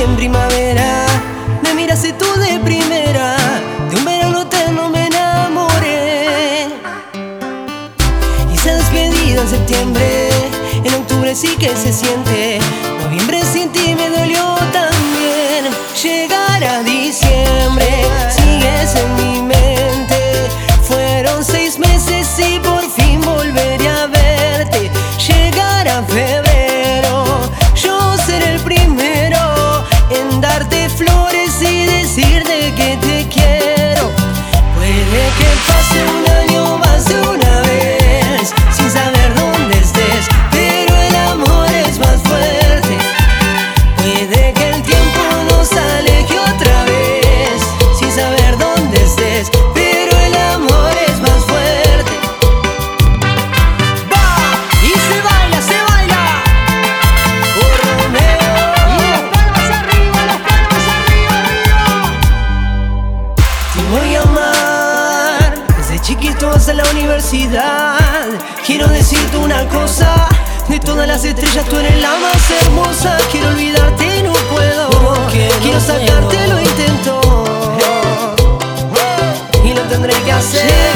en primavera me miraste tú de primera. De un verano eterno me enamoré. Hice despedida en septiembre, en octubre sí que se siente. Noviembre sin ti me dolió también. Llegar a diciembre, sigues en mi mente. Fueron 6 meses y por fin volveré a verte. Llegar a febrero, yo seré el primero en darte flores y decirte que te quiero. Puede que pase un año más de una vez sin saber dónde estés, pero el amor es más fuerte. Puede que el tiempo nos aleje otra vez sin saber dónde estés, pero el amor es más fuerte. ¡Va! Y se baila, se baila. Oh, Romeo. Y las palmas arriba, arriba. Te voy a amar desde chiquito hasta la universidad. Quiero decirte una cosa: de todas las estrellas tú eres la más hermosa. Quiero olvidarte y no puedo. Quiero sacarte, lo intento y lo tendré que hacer.